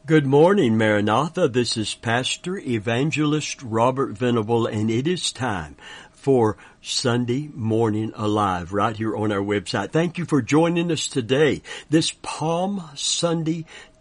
Good morning, Maranatha. This is Pastor Evangelist Robert Venable, and it is time for Sunday Morning Alive right here on our website. Thank you for joining us today, this Palm Sunday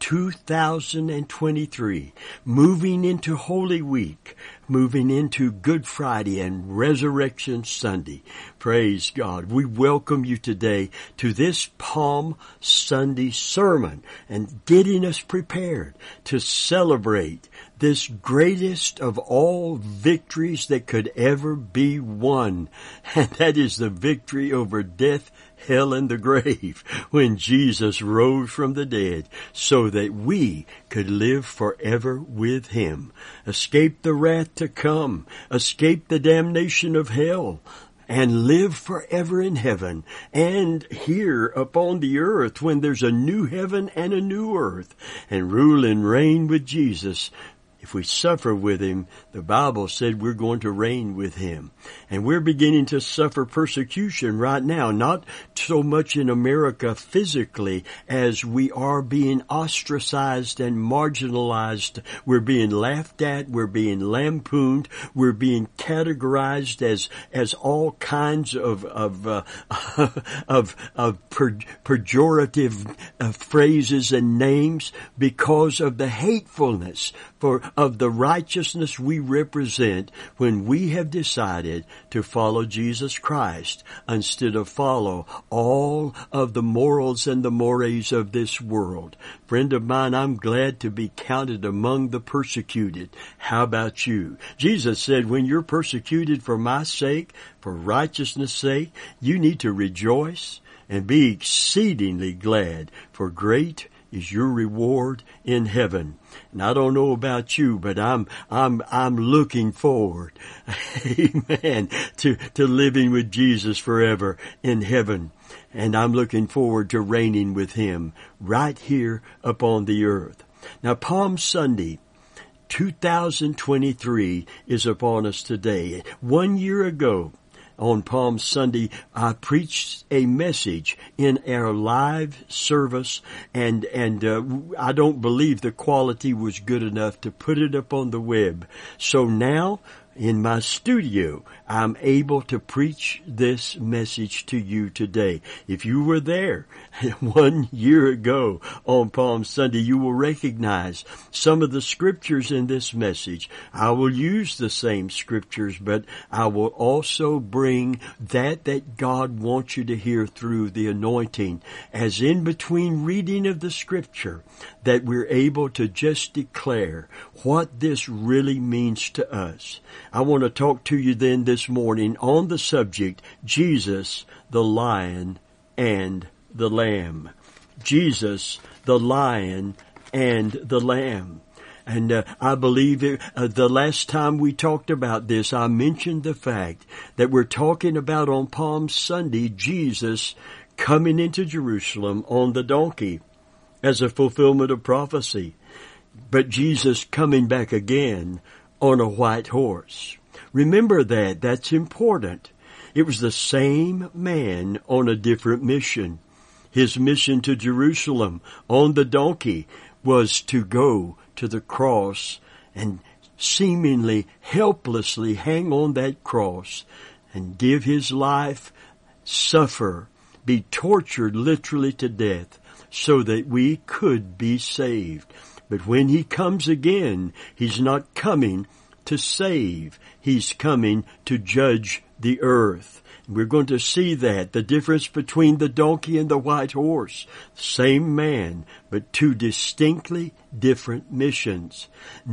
2023, moving into Holy Week, moving into Good Friday and Resurrection Sunday. Praise God. We welcome you today to this Palm Sunday sermon and getting us prepared to celebrate this greatest of all victories that could ever be won. And that is the victory over death, hell, and the grave when Jesus rose from the dead so that we could live forever with Him. Escape the wrath to come, escape the damnation of hell, and live forever in heaven and here upon the earth when there's a new heaven and a new earth, and rule and reign with Jesus. If we suffer with Him, the Bible said we're going to reign with Him. And we're beginning to suffer persecution right now, not so much in America physically as we are being ostracized and marginalized. We're being laughed at, we're being lampooned, we're being categorized as all kinds of pejorative phrases and names because of the hatefulness of the righteousness we represent when we have decided to follow Jesus Christ instead of follow all of the morals and the mores of this world. Friend of mine, I'm glad to be counted among the persecuted. How about you? Jesus said, when you're persecuted for my sake, for righteousness' sake, you need to rejoice and be exceedingly glad, for great is your reward in heaven. And I don't know about you, but I'm looking forward, amen, to living with Jesus forever in heaven. And I'm looking forward to reigning with Him right here upon the earth. Now, Palm Sunday 2023 is upon us today. 1 year ago, on Palm Sunday, I preached a message in our live service, and I don't believe the quality was good enough to put it up on the web. So now, in my studio, I'm able to preach this message to you today. If you were there 1 year ago on Palm Sunday, you will recognize some of the scriptures in this message. I will use the same scriptures, but I will also bring that God wants you to hear through the anointing, as in between reading of the scripture, that we're able to just declare what this really means to us. I want to talk to you then this morning on the subject, Jesus, the Lion and the Lamb. Jesus, the Lion and the Lamb. And I believe the last time we talked about this, I mentioned the fact that we're talking about on Palm Sunday, Jesus coming into Jerusalem on the donkey as a fulfillment of prophecy. But Jesus coming back again on a white horse. Remember that. That's important. It was the same man on a different mission. His mission to Jerusalem on the donkey was to go to the cross and seemingly helplessly hang on that cross and give his life, suffer, be tortured literally to death so that we could be saved. But when He comes again, He's not coming to save. He's coming to judge the earth. We're going to see that, the difference between the donkey and the white horse. Same man, but two distinctly different missions.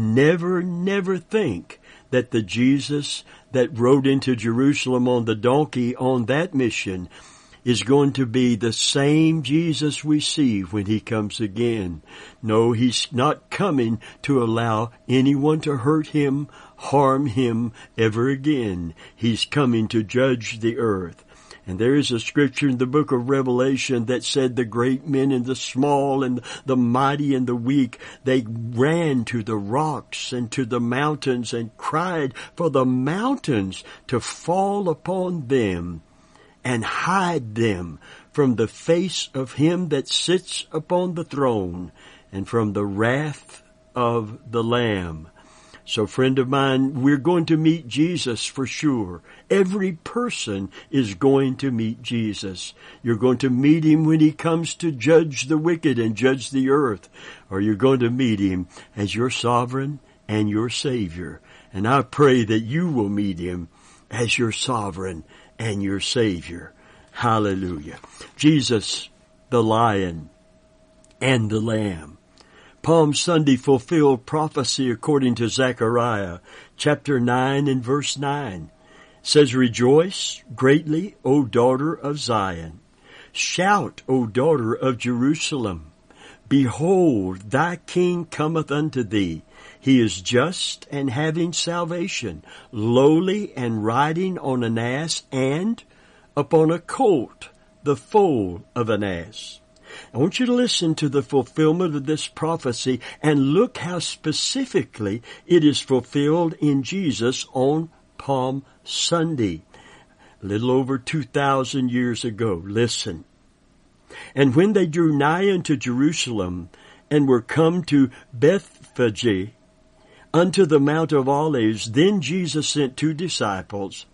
Never think that the Jesus that rode into Jerusalem on the donkey on that mission is going to be the same Jesus we see when He comes again. No, He's not coming to allow anyone to hurt Him, harm Him ever again. He's coming to judge the earth. And there is a scripture in the book of Revelation that said the great men and the small and the mighty and the weak, they ran to the rocks and to the mountains and cried for the mountains to fall upon them and hide them from the face of Him that sits upon the throne and from the wrath of the Lamb. So, friend of mine, we're going to meet Jesus for sure. Every person is going to meet Jesus. You're going to meet him when he comes to judge the wicked and judge the earth, or you're going to meet him as your sovereign and your Savior. And I pray that you will meet him as your sovereign and your Savior. Hallelujah. Jesus, the Lion and the Lamb. Palm Sunday fulfilled prophecy according to Zechariah chapter 9 and verse 9. It says, "Rejoice greatly, O daughter of Zion. Shout, O daughter of Jerusalem. Behold, thy king cometh unto thee. He is just and having salvation, lowly and riding on an ass, and upon a colt, the foal of an ass." I want you to listen to the fulfillment of this prophecy and look how specifically it is fulfilled in Jesus on Palm Sunday, a little over 2,000 years ago. Listen. "And when they drew nigh unto Jerusalem, and were come to Bethphage, unto the Mount of Olives, then Jesus sent 2 disciples,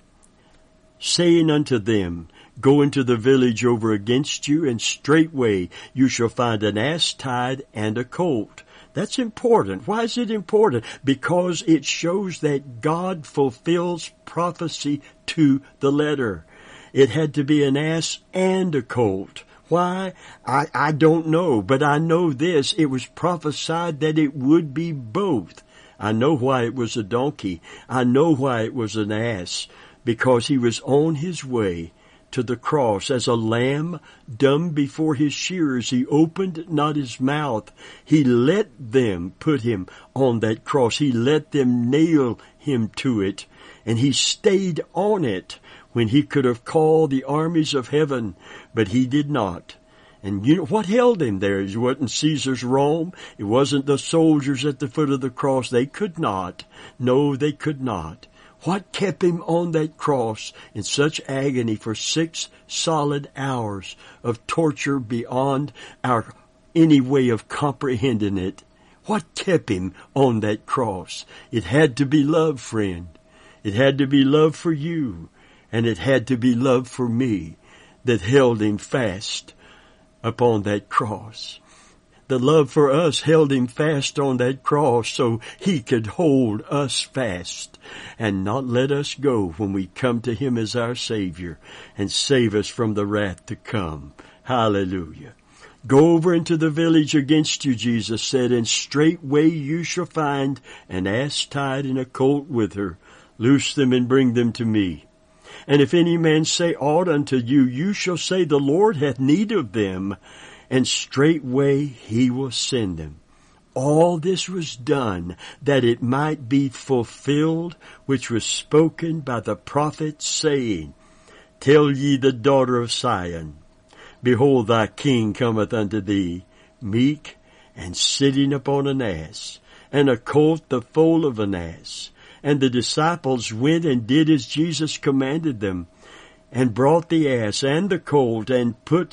saying unto them, Go into the village over against you, and straightway you shall find an ass tied and a colt." That's important. Why is it important? Because it shows that God fulfills prophecy to the letter. It had to be an ass and a colt. Why? I don't know, but I know this. It was prophesied that it would be both. I know why it was a donkey. I know why it was an ass. Because he was on his way to the cross. As a lamb dumb before his shearers, he opened not his mouth. He let them put him on that cross. He let them nail him to it. And he stayed on it when he could have called the armies of heaven, but he did not. And you know what held him there? It wasn't Caesar's Rome. It wasn't the soldiers at the foot of the cross. They could not. No, they could not. What kept him on that cross in such agony for 6 solid hours of torture beyond our any way of comprehending it? What kept him on that cross? It had to be love, friend. It had to be love for you, and it had to be love for me that held him fast upon that cross. The love for us held him fast on that cross so he could hold us fast and not let us go when we come to him as our Savior and save us from the wrath to come. Hallelujah. "Go over into the village against you," Jesus said, "and straightway you shall find an ass tied and a colt with her. Loose them and bring them to me. And if any man say aught unto you, you shall say, The Lord hath need of them, and straightway he will send them." All this was done that it might be fulfilled, which was spoken by the prophet, saying, "Tell ye the daughter of Zion, Behold, thy king cometh unto thee, meek, and sitting upon an ass, and a colt the foal of an ass." And the disciples went and did as Jesus commanded them, and brought the ass and the colt, and put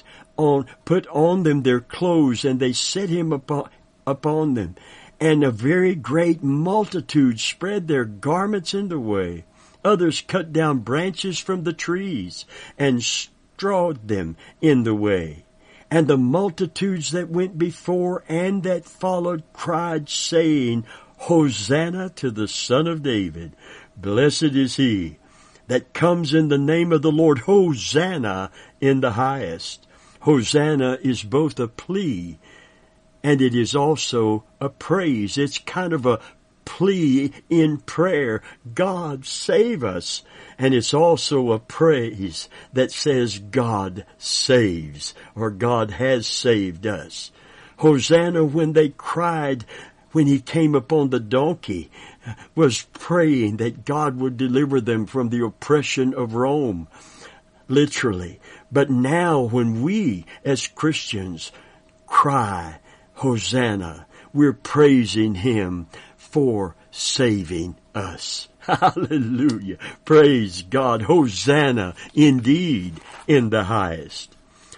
on them their clothes, and they set him upon them. And a very great multitude spread their garments in the way. Others cut down branches from the trees, and strawed them in the way. And the multitudes that went before and that followed cried, saying, Hosanna to the Son of David. Blessed is he that comes in the name of the Lord. Hosanna in the highest. Hosanna is both a plea and it is also a praise. It's kind of a plea in prayer. God, save us. And it's also a praise that says God saves, or God has saved us. Hosanna, when they cried, when he came upon the donkey, was praying that God would deliver them from the oppression of Rome, literally. But now when we as Christians cry, Hosanna, we're praising him for saving us. Hallelujah. Praise God. Hosanna indeed in the highest.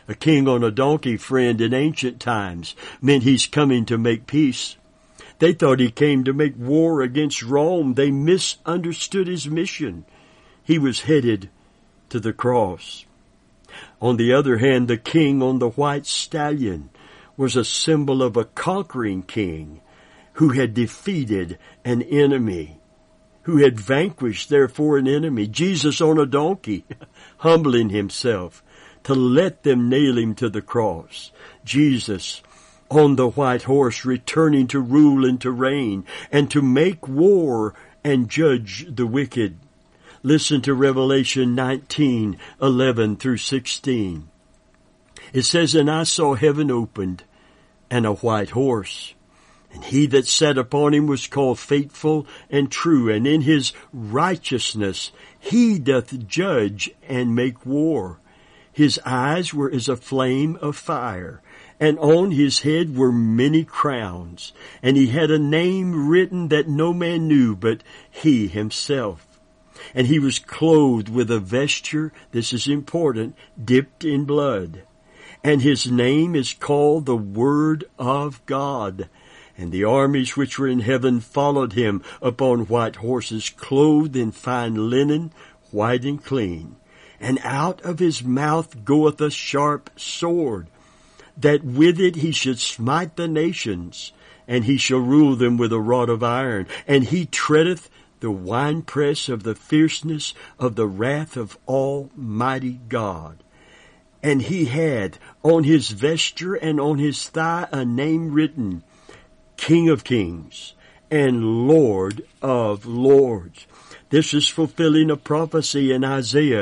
A king on a donkey, friend, in ancient times meant he's coming to make peace. They thought he came to make war against Rome. They misunderstood his mission. He was headed to the cross. On the other hand, the king on the white stallion was a symbol of a conquering king who had defeated an enemy, who had vanquished, therefore, an enemy. Jesus on a donkey, humbling himself to let them nail him to the cross. Jesus on the white horse, returning to rule and to reign and to make war and judge the wicked. Listen to Revelation 19:11 through 16. It says, "And I saw heaven opened, and a white horse. And he that sat upon him was called Faithful and True, and in his righteousness he doth judge and make war. His eyes were as a flame of fire, and on his head were many crowns, and he had a name written that no man knew but he himself. And he was clothed with a vesture," this is important, "dipped in blood. And his name is called the Word of God. And the armies which were in heaven followed him upon white horses, clothed in fine linen, white and clean. And out of his mouth goeth a sharp sword, that with it he should smite the nations, and he shall rule them with a rod of iron. And he treadeth the winepress of the fierceness of the wrath of Almighty God. And he had on his vesture and on his thigh a name written, King of Kings and Lord of Lords." This is fulfilling a prophecy in Isaiah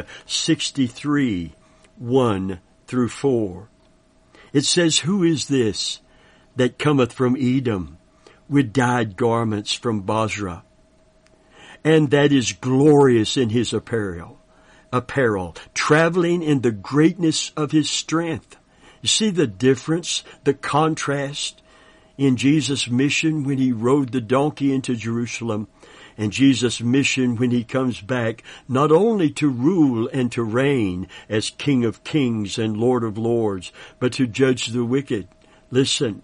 63:1 through 4. It says, "Who is this that cometh from Edom with dyed garments from Bozrah? And that is glorious in his apparel, traveling in the greatness of his strength." You see the difference, the contrast in Jesus' mission when he rode the donkey into Jerusalem, and Jesus' mission when he comes back, not only to rule and to reign as King of Kings and Lord of Lords, but to judge the wicked. Listen,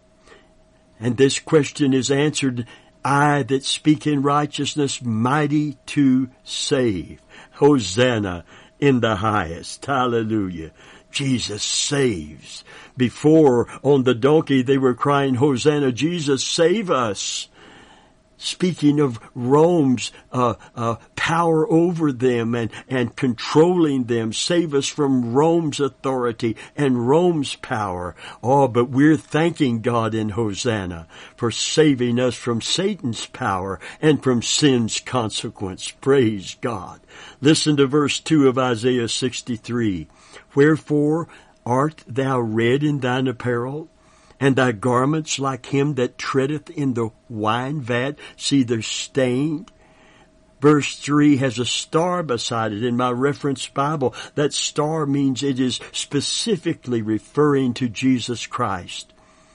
and this question is answered, "I that speak in righteousness, mighty to save." Hosanna in the highest. Hallelujah. Jesus saves. Before, on the donkey, they were crying, "Hosanna, Jesus, save us." Speaking of Rome's power over them and controlling them, save us from Rome's authority and Rome's power. Oh, but we're thanking God in Hosanna for saving us from Satan's power and from sin's consequence. Praise God. Listen to verse 2 of Isaiah 63. "Wherefore art thou red in thine apparel? And thy garments like him that treadeth in the wine vat?" See, they're stained. Verse 3 has a star beside it in my reference Bible. That star means it is specifically referring to Jesus Christ.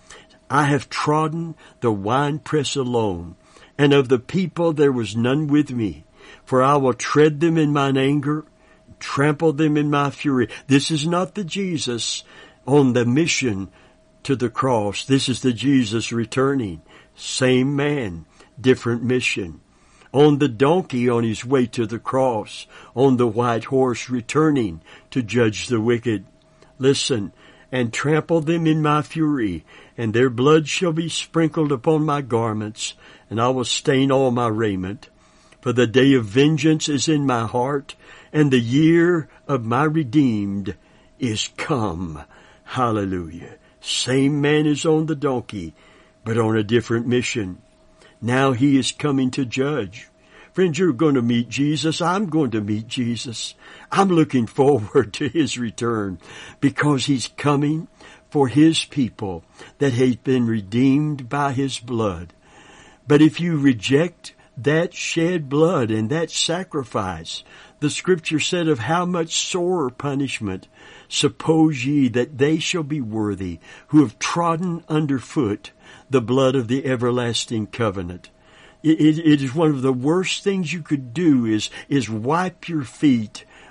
"I have trodden the winepress alone, and of the people there was none with me. For I will tread them in mine anger, trample them in my fury." This is not the Jesus on the mission to the cross. This is the Jesus returning. Same man, different mission. On the donkey on his way to the cross. On the white horse returning to judge the wicked. Listen, "And trample them in my fury, and their blood shall be sprinkled upon my garments, and I will stain all my raiment. For the day of vengeance is in my heart, and the year of my redeemed is come." Hallelujah. Same man is on the donkey, but on a different mission. Now he is coming to judge. Friends, you're going to meet Jesus. I'm going to meet Jesus. I'm looking forward to his return because he's coming for his people that have been redeemed by his blood. But if you reject that shed blood and that sacrifice, the scripture said, "Of how much sorer punishment suppose ye that they shall be worthy who have trodden under foot the blood of the everlasting covenant." It is one of the worst things you could do is wipe your feet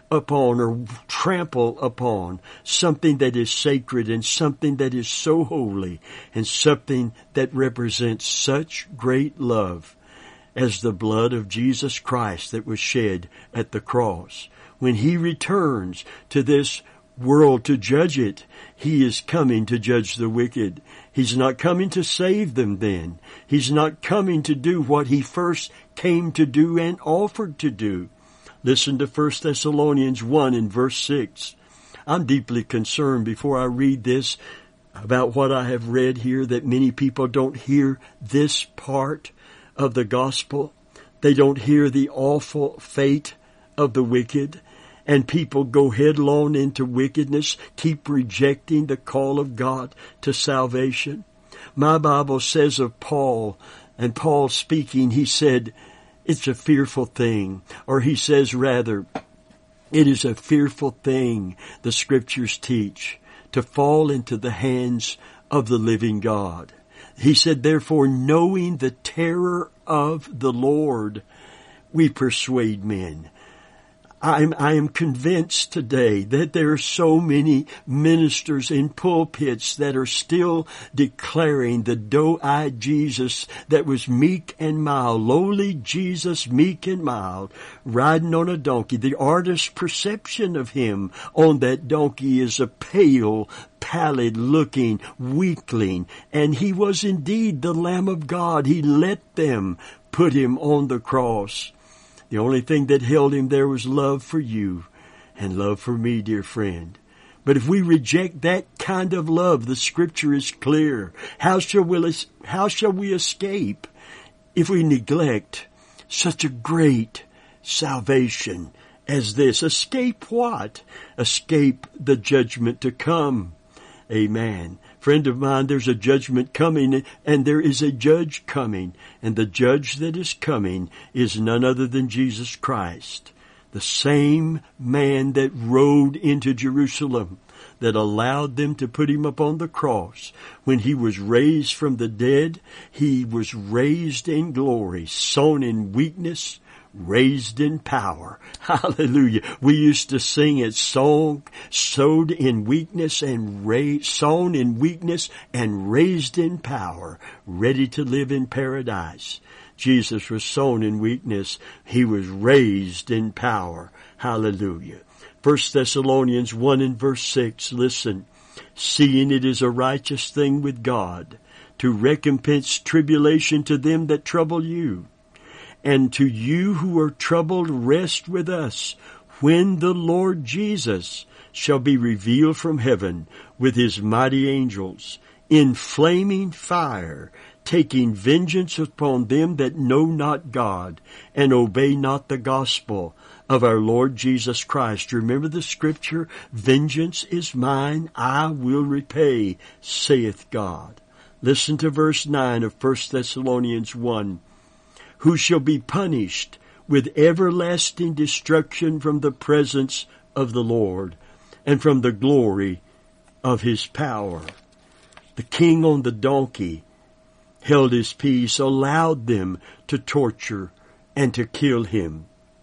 upon or trample upon something that is sacred and something that is so holy and something that represents such great love as the blood of Jesus Christ that was shed at the cross. When He returns to this world to judge it, He is coming to judge the wicked. He's not coming to save them then. He's not coming to do what He first came to do and offered to do. Listen to 1 Thessalonians 1 and verse 6. I'm deeply concerned before I read this about what I have read here, that many people don't hear this part of the gospel. They don't hear the awful fate of the wicked. And people go headlong into wickedness, keep rejecting the call of God to salvation. My Bible says of Paul, and Paul speaking, he said, it's a fearful thing. Or he says rather, it is a fearful thing, the Scriptures teach, to fall into the hands of the living God. He said, therefore, knowing the terror of the Lord, we persuade men. I am convinced today that there are so many ministers in pulpits that are still declaring the doe-eyed Jesus that was meek and mild, lowly Jesus, meek and mild, riding on a donkey. The artist's perception of Him on that donkey is a pale, pallid-looking weakling, and He was indeed the Lamb of God. He let them put Him on the cross. The only thing that held Him there was love for you and love for me, dear friend. But if we reject that kind of love, the Scripture is clear. How shall we escape if we neglect such a great salvation as this? Escape what? Escape the judgment to come. Amen. Friend of mine, there's a judgment coming, and there is a judge coming. And the judge that is coming is none other than Jesus Christ, the same man that rode into Jerusalem, that allowed them to put Him upon the cross. When He was raised from the dead, He was raised in glory, sown in weakness, raised in power. Hallelujah. We used to sing it, sowed in weakness and sown in weakness and raised in power, ready to live in paradise. Jesus was sown in weakness. He was raised in power. Hallelujah. 1 Thessalonians 1 and verse 6, listen. Seeing it is a righteous thing with God to recompense tribulation to them that trouble you, and to you who are troubled, rest with us, when the Lord Jesus shall be revealed from heaven with His mighty angels, in flaming fire, taking vengeance upon them that know not God, and obey not the gospel of our Lord Jesus Christ. Remember the Scripture, vengeance is mine, I will repay, saith God. Listen to verse 9 of 1 Thessalonians 1. Who shall be punished with everlasting destruction from the presence of the Lord and from the glory of His power. The king on the donkey held his peace, allowed them to torture and to kill Him.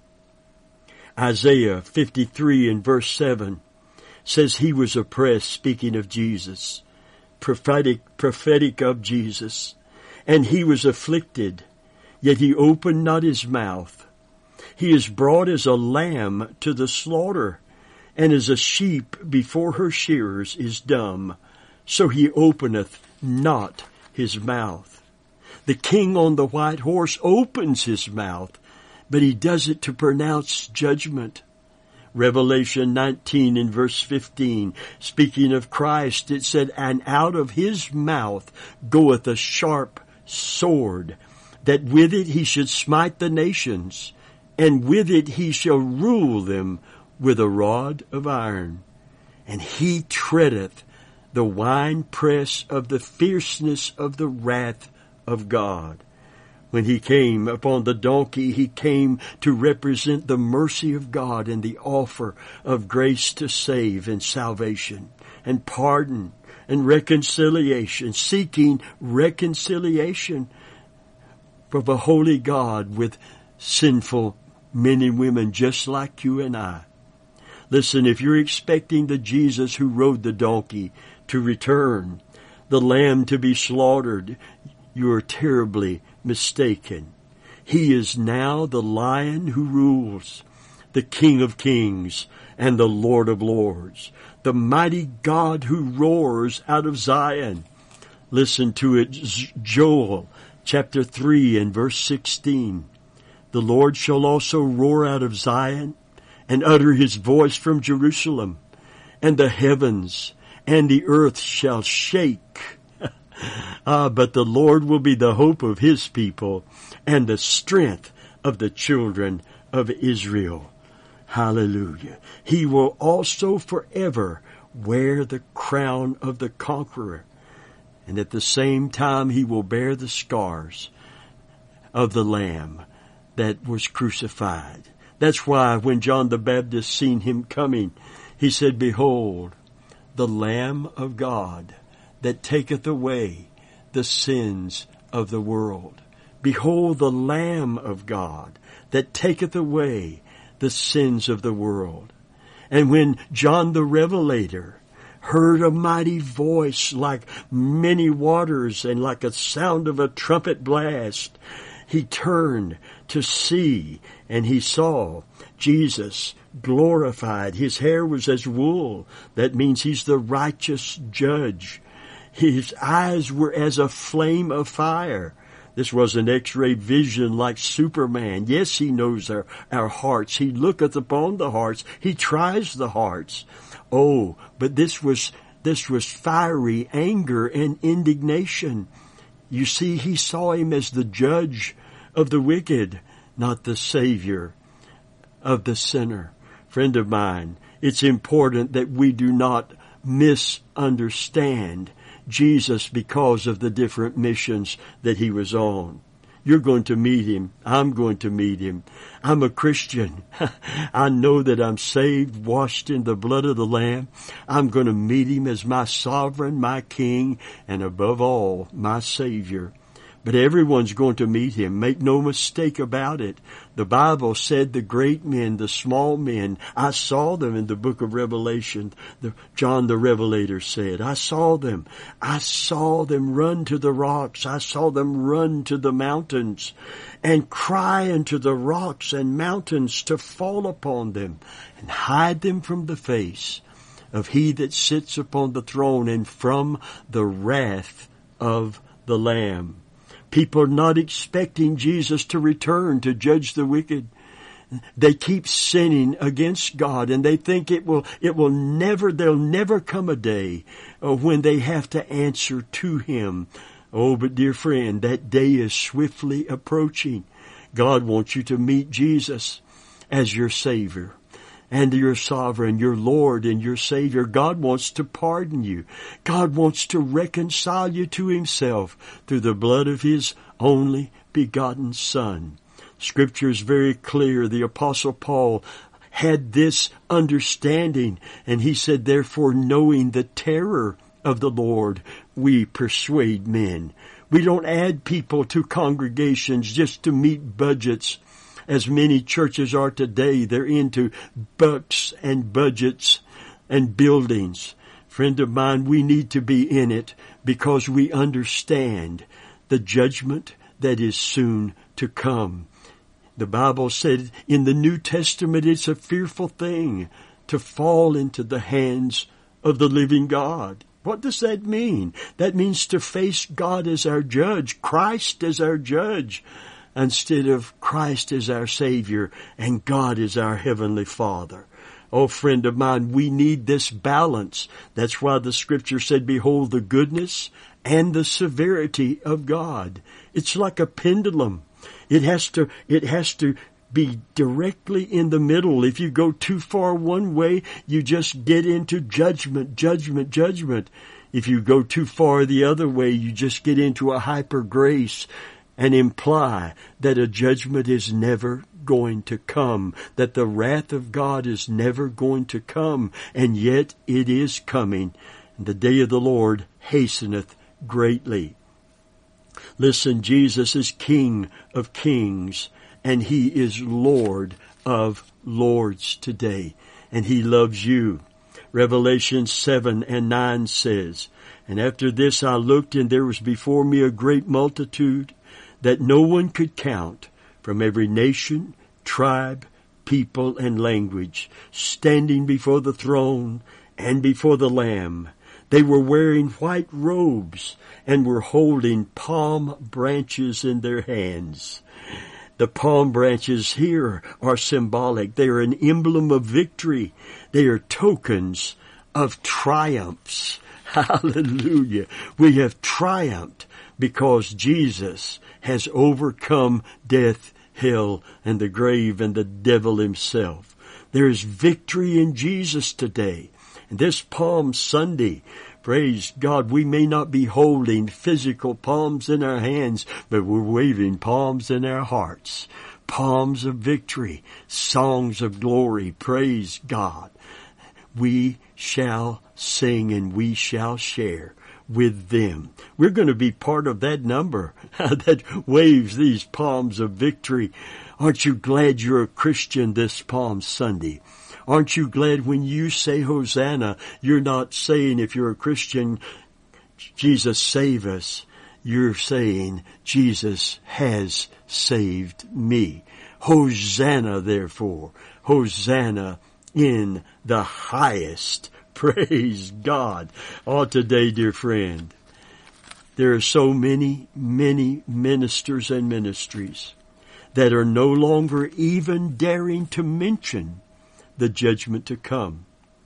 Isaiah 53 and verse 7 says He was oppressed, speaking of Jesus, prophetic of Jesus, and He was afflicted, yet He opened not His mouth. He is brought as a lamb to the slaughter, and as a sheep before her shearers is dumb, so He openeth not His mouth. The king on the white horse opens His mouth, but He does it to pronounce judgment. Revelation 19 and verse 15, speaking of Christ, it said, and out of His mouth goeth a sharp sword, that with it He should smite the nations, and with it He shall rule them with a rod of iron. And He treadeth the winepress of the fierceness of the wrath of God. When He came upon the donkey, He came to represent the mercy of God and the offer of grace to save and salvation and pardon and reconciliation, seeking reconciliation from a holy God with sinful men and women just like you and I. Listen, if you're expecting the Jesus who rode the donkey to return, the lamb to be slaughtered, you are terribly mistaken. He is now the Lion who rules, the King of kings and the Lord of lords, the mighty God who roars out of Zion. Listen to it, Joel chapter 3 and verse 16. The Lord shall also roar out of Zion and utter his voice from Jerusalem, and the heavens and the earth shall shake. But the Lord will be the hope of his people and the strength of the children of Israel. Hallelujah. He will also forever wear the crown of the conqueror, and at the same time he will bear the scars of the Lamb that was crucified. That's why when John the Baptist seen him coming, he said, Behold, the Lamb of God that taketh away the sins of the world. Behold, the Lamb of God that taketh away the sins of the world. And when John the Revelator heard a mighty voice like many waters and like a sound of a trumpet blast, he turned to see, and he saw Jesus glorified. His hair was as wool. That means he's the righteous judge. His eyes were as a flame of fire. This was an X-ray vision like Superman. Yes, he knows our hearts. He looketh upon the hearts. He tries the hearts. Oh, but this was fiery anger and indignation. You see, he saw him as the judge of the wicked, not the Savior of the sinner. Friend of mine, it's important that we do not misunderstand Jesus because of the different missions that he was on. You're going to meet him. I'm going to meet him. I'm a Christian. I know that I'm saved, washed in the blood of the Lamb. I'm going to meet him as my sovereign, my king, and above all, my Savior. But everyone's going to meet him. Make no mistake about it. The Bible said the great men, the small men, I saw them in the book of Revelation. John the Revelator said, I saw them. I saw them run to the rocks. I saw them run to the mountains and cry unto the rocks and mountains to fall upon them and hide them from the face of he that sits upon the throne and from the wrath of the Lamb. People are not expecting Jesus to return to judge the wicked. They keep sinning against God, and they think there'll never come a day when they have to answer to him. Oh, but dear friend, that day is swiftly approaching. God wants you to meet Jesus as your Savior and your sovereign, your Lord and your Savior. God wants to pardon you. God wants to reconcile you to himself through the blood of his only begotten Son. Scripture is very clear. The Apostle Paul had this understanding, and he said, therefore, knowing the terror of the Lord, we persuade men. We don't add people to congregations just to meet budgets. As many churches are today, they're into bucks and budgets and buildings. Friend of mine, we need to be in it because we understand the judgment that is soon to come. The Bible said in the New Testament it's a fearful thing to fall into the hands of the living God. What does that mean? That means to face God as our judge, Christ as our judge, instead of Christ as our Savior and God as our Heavenly Father. Oh, friend of mine, we need this balance. That's why the Scripture said, behold the goodness and the severity of God. It's like a pendulum. It has to be directly in the middle. If you go too far one way, you just get into judgment. If you go too far the other way, you just get into a hyper grace and imply that a judgment is never going to come, that the wrath of God is never going to come, and yet it is coming. The day of the Lord hasteneth greatly. Listen, Jesus is King of kings, and he is Lord of lords today. and He loves you. Revelation 7:9 says, "And after this I looked, and there was before me a great multitude that no one could count, from every nation, tribe, people, and language, standing before the throne and before the Lamb. They were wearing white robes and were holding palm branches in their hands." The palm branches here are symbolic. They are an emblem of victory. They are tokens of triumphs. Hallelujah. We have triumphed because Jesus has overcome death, hell, and the grave, and the devil himself. There is victory in Jesus today. And this Palm Sunday, praise God, we may not be holding physical palms in our hands, but we're waving palms in our hearts. Palms of victory, songs of glory, praise God. We shall sing and we shall share with them. We're going to be part of that number that waves these palms of victory. Aren't you glad you're a Christian this Palm Sunday? Aren't you glad when you say Hosanna, you're not saying, if you're a Christian, Jesus save us. You're saying, Jesus has saved me. Hosanna, therefore. Hosanna in the highest. Praise God. Oh, today, dear friend, there are so many, many ministers and ministries that are no longer even daring to mention the judgment to come.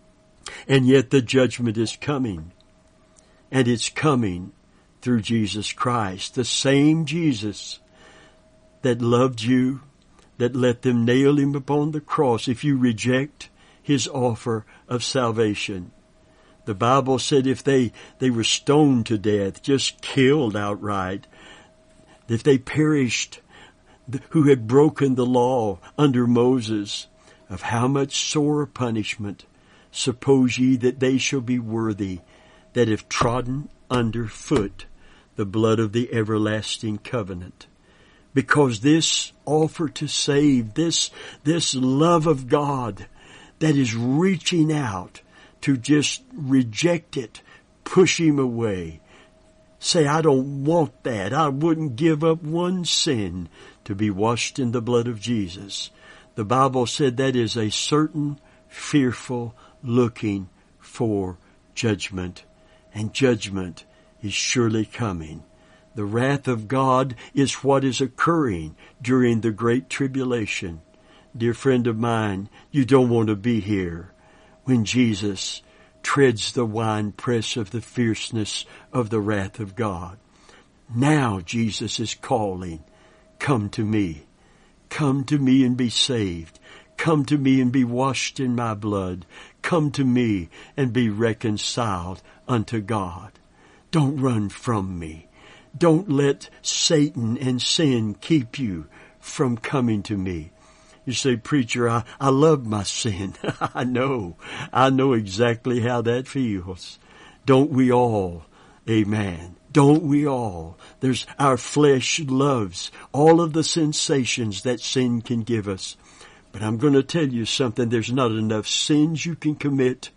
And yet the judgment is coming. And it's coming through Jesus Christ, the same Jesus that loved you, that let them nail Him upon the cross if you reject His offer of salvation. The Bible said if they were stoned to death, just killed outright, if they perished, who had broken the law under Moses, of how much sorer punishment suppose ye that they shall be worthy that have trodden under foot the blood of the everlasting covenant. Because this offer to save, this love of God that is reaching out to just reject it, push Him away, say, I don't want that. I wouldn't give up one sin to be washed in the blood of Jesus. The Bible said that is a certain, fearful looking for judgment. And judgment is surely coming. The wrath of God is what is occurring during the Great Tribulation. Dear friend of mine, you don't want to be here when Jesus treads the winepress of the fierceness of the wrath of God. Now Jesus is calling, come to me. Come to me and be saved. Come to me and be washed in my blood. Come to me and be reconciled unto God. Don't run from me. Don't let Satan and sin keep you from coming to me. You say, preacher, I love my sin. I know exactly how that feels. Don't we all? Amen. Don't we all? Our flesh loves all of the sensations that sin can give us. But I'm going to tell you something. There's not enough sins you can commit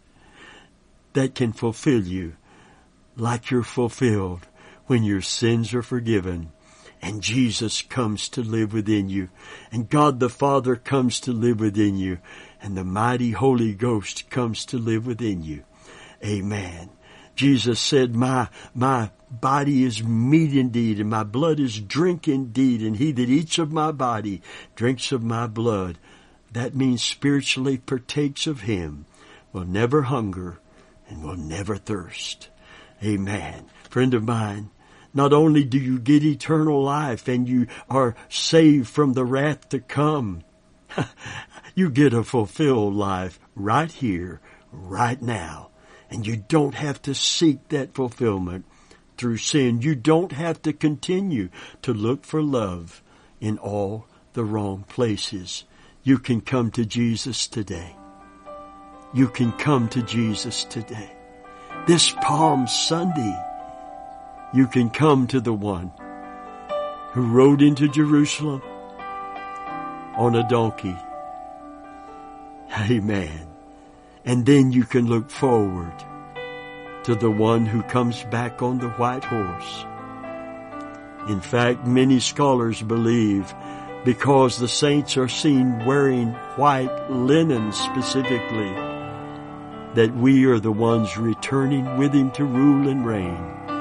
that can fulfill you like you're fulfilled when your sins are forgiven and Jesus comes to live within you and God the Father comes to live within you and the mighty Holy Ghost comes to live within you. Amen. Jesus said, my body is meat indeed, and my blood is drink indeed, and he that eats of my body drinks of my blood. That means spiritually partakes of Him, will never hunger and will never thirst. Amen. Friend of mine, not only do you get eternal life and you are saved from the wrath to come, you get a fulfilled life right here, right now. And you don't have to seek that fulfillment through sin. You don't have to continue to look for love in all the wrong places. You can come to Jesus today. You can come to Jesus today. This Palm Sunday, you can come to the one who rode into Jerusalem on a donkey. Amen. And then you can look forward to the one who comes back on the white horse. In fact, many scholars believe because the saints are seen wearing white linen specifically, that we are the ones returning with him to rule and reign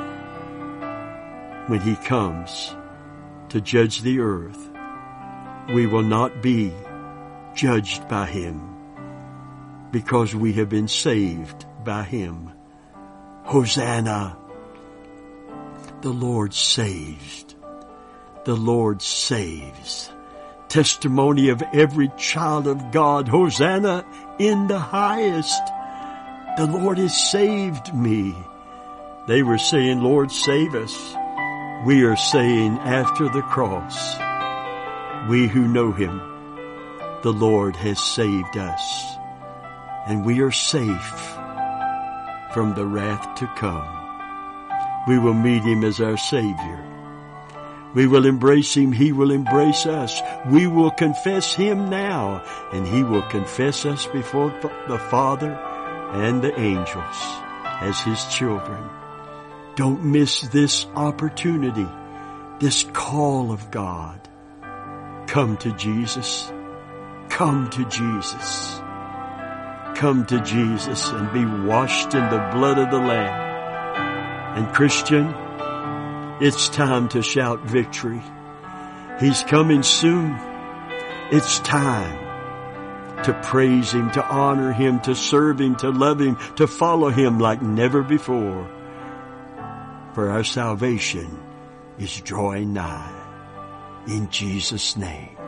when he comes to judge the earth. We will not be judged by him because we have been saved by him. Hosanna! The Lord saves. The Lord saves. Testimony of every child of God. Hosanna in the highest. The Lord has saved me. They were saying, Lord, save us. We are saying after the cross, we who know him, the Lord has saved us. And we are safe from the wrath to come. We will meet him as our Savior. We will embrace him. He will embrace us. We will confess him now, and he will confess us before the Father and the angels as his children. Don't miss this opportunity, this call of God. Come to Jesus. Come to Jesus. Come to Jesus and be washed in the blood of the Lamb. And Christian, it's time to shout victory. He's coming soon. It's time to praise him, to honor him, to serve him, to love him, to follow him like never before. For our salvation is drawing nigh. In Jesus' name.